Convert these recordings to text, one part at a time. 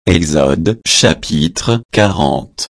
Exode chapitre 40.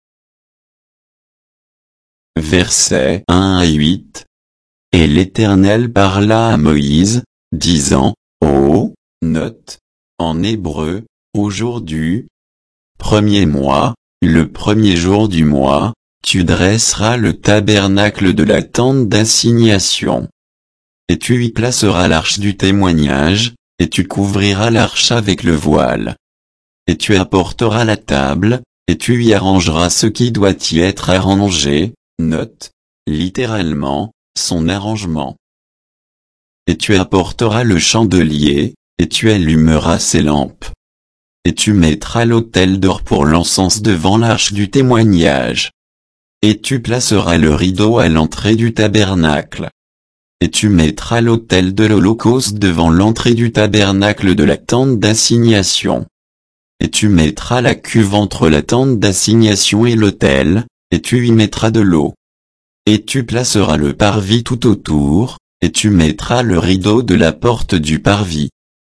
Versets 1 à 8. Et l'Éternel parla à Moïse, disant, note, en hébreu, au jour du premier mois, le premier jour du mois, tu dresseras le tabernacle de la tente d'assignation. Et tu y placeras l'arche du témoignage, et tu couvriras l'arche avec le voile. Et tu apporteras la table, et tu y arrangeras ce qui doit y être arrangé, note, littéralement, son arrangement. Et tu apporteras le chandelier, et tu allumeras ses lampes. Et tu mettras l'autel d'or pour l'encens devant l'arche du témoignage. Et tu placeras le rideau à l'entrée du tabernacle. Et tu mettras l'autel de l'Holocauste devant l'entrée du tabernacle de la tente d'assignation. Et tu mettras la cuve entre la tente d'assignation et l'autel, et tu y mettras de l'eau. Et tu placeras le parvis tout autour, et tu mettras le rideau de la porte du parvis.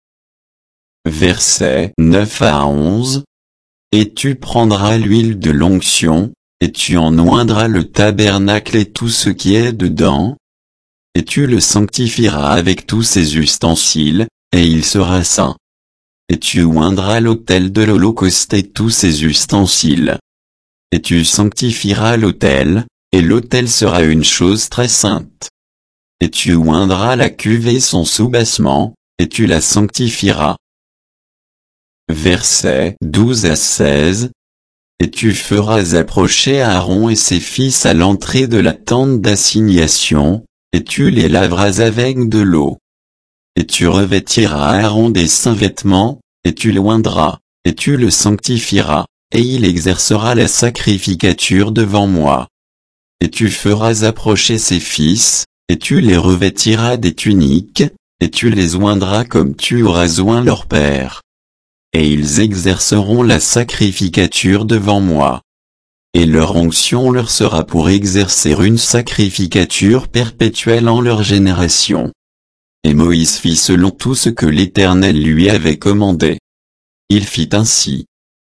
Versets 9 à 11. Et tu prendras l'huile de l'onction, et tu en oindras le tabernacle et tout ce qui est dedans. Et tu le sanctifieras avec tous ses ustensiles, et il sera saint. Et tu oindras l'autel de l'Holocauste et tous ses ustensiles. Et tu sanctifieras l'autel, et l'autel sera une chose très sainte. Et tu oindras la cuve et son soubassement, et tu la sanctifieras. Versets 12 à 16. Et tu feras approcher Aaron et ses fils à l'entrée de la tente d'assignation, et tu les laveras avec de l'eau. Et tu revêtiras Aaron des saints vêtements, et tu l'oindras, et tu le sanctifieras, et il exercera la sacrificature devant moi. Et tu feras approcher ses fils, et tu les revêtiras des tuniques, et tu les oindras comme tu auras oint leur père. Et ils exerceront la sacrificature devant moi. Et leur onction leur sera pour exercer une sacrificature perpétuelle en leur génération. Et Moïse fit selon tout ce que l'Éternel lui avait commandé. Il fit ainsi.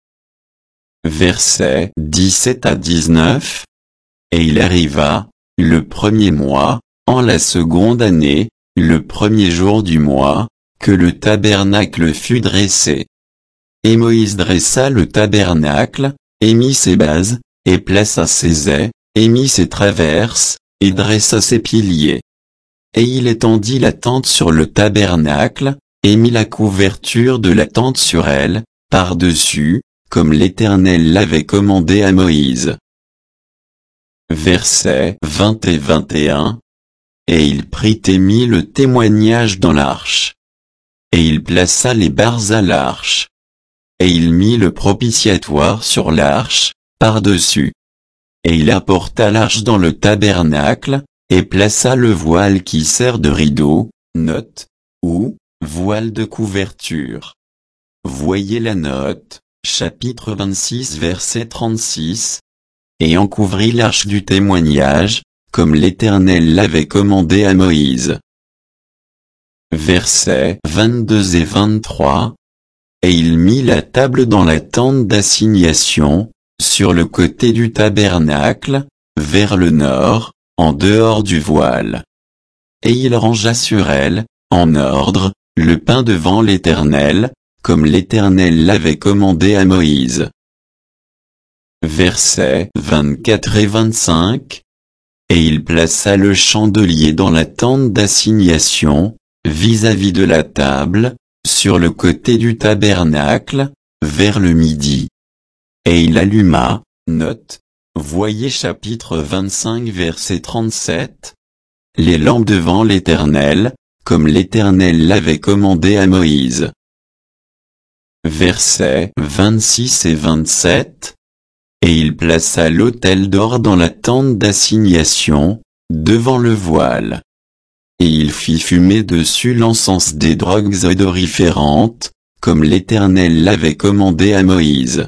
Versets 17 à 19. Et il arriva, le premier mois, en la seconde année, le premier jour du mois, que le tabernacle fut dressé. Et Moïse dressa le tabernacle, et mit ses bases, et plaça ses ais, et mit ses traverses, et dressa ses piliers. Et il étendit la tente sur le tabernacle, et mit la couverture de la tente sur elle, par-dessus, comme l'Éternel l'avait commandé à Moïse. Versets 20 et 21. Et il prit et mit le témoignage dans l'arche. Et il plaça les barres à l'arche. Et il mit le propitiatoire sur l'arche, par-dessus. Et il apporta l'arche dans le tabernacle, et plaça le voile qui sert de rideau, note, ou, voile de couverture. Voyez la note, chapitre 26 verset 36. Et en couvrit l'arche du témoignage, comme l'Éternel l'avait commandé à Moïse. Versets 22 et 23. Et il mit la table dans la tente d'assignation, sur le côté du tabernacle, vers le nord, en dehors du voile. Et il rangea sur elle, en ordre, le pain devant l'Éternel, comme l'Éternel l'avait commandé à Moïse. Versets 24 et 25. Et il plaça le chandelier dans la tente d'assignation, vis-à-vis de la table, sur le côté du tabernacle, vers le midi. Et il alluma, note, voyez chapitre 25 verset 37, les lampes devant l'Éternel, comme l'Éternel l'avait commandé à Moïse. Versets 26 et 27. Et il plaça l'autel d'or dans la tente d'assignation, devant le voile. Et il fit fumer dessus l'encens des drogues odoriférantes, comme l'Éternel l'avait commandé à Moïse.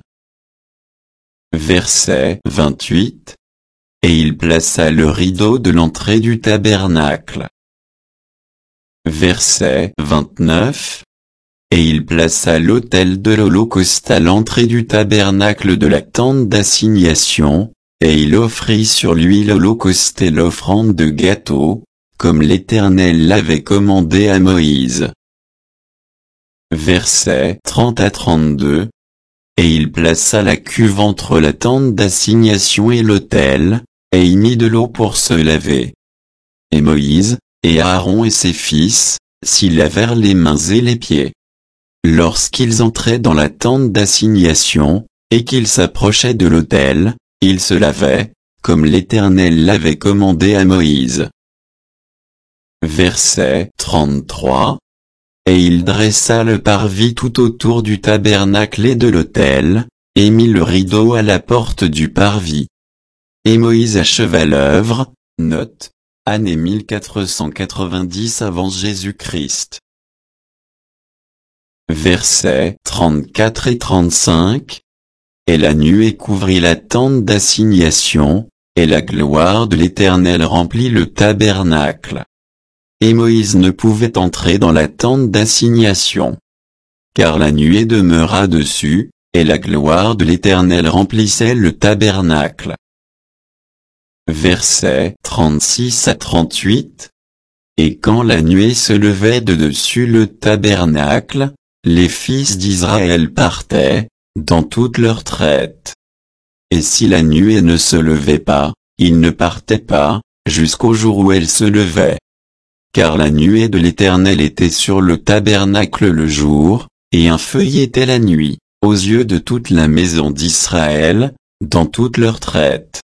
Verset 28. Et il plaça le rideau de l'entrée du tabernacle. Verset 29. et il plaça l'autel de l'Holocauste à l'entrée du tabernacle de la tente d'assignation, et il offrit sur lui l'Holocauste et l'offrande de gâteau, comme l'Éternel l'avait commandé à Moïse. Versets 30 à 32. Et il plaça la cuve entre la tente d'assignation et l'autel, et y mit de l'eau pour se laver. Et Moïse, et Aaron et ses fils, s'y lavèrent les mains et les pieds. Lorsqu'ils entraient dans la tente d'assignation, et qu'ils s'approchaient de l'autel, ils se lavaient, comme l'Éternel l'avait commandé à Moïse. Verset 33. Et il dressa le parvis tout autour du tabernacle et de l'autel, et mit le rideau à la porte du parvis. Et Moïse acheva l'œuvre, note, année 1490 avant Jésus-Christ. Versets 34 et 35. Et la nuée couvrit la tente d'assignation, et la gloire de l'Éternel remplit le tabernacle. Et Moïse ne pouvait entrer dans la tente d'assignation, car la nuée demeura dessus, et la gloire de l'Éternel remplissait le tabernacle. Versets 36 à 38. Et quand la nuée se levait de dessus le tabernacle, les fils d'Israël partaient, dans toute leur traite. Et si la nuée ne se levait pas, ils ne partaient pas, jusqu'au jour où elle se levait. Car la nuée de l'Éternel était sur le tabernacle le jour, et un feu y était la nuit, aux yeux de toute la maison d'Israël, dans toute leur traite.